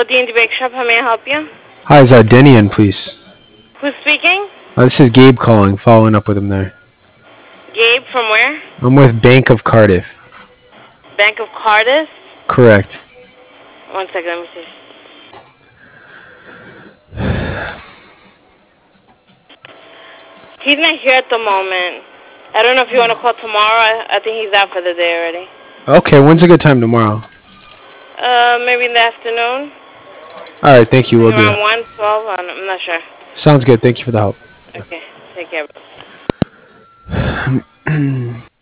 Hello, D&D Bake Shop. How may I help you? Hi, is Denny in, please? Who's speaking? This is Gabe calling, following up with him there. Gabe, from where? I'm with Bank of Cardiff. Bank of Cardiff? Correct. One second, let me see. He's not here at the moment. I don't know if you want to call tomorrow. I think he's out for the day already. Okay, when's a good time tomorrow? Maybe in the afternoon. Alright, thank you, we'll do. Around 1, 12, I'm not sure. Sounds good, thank you for the help. Okay, take care.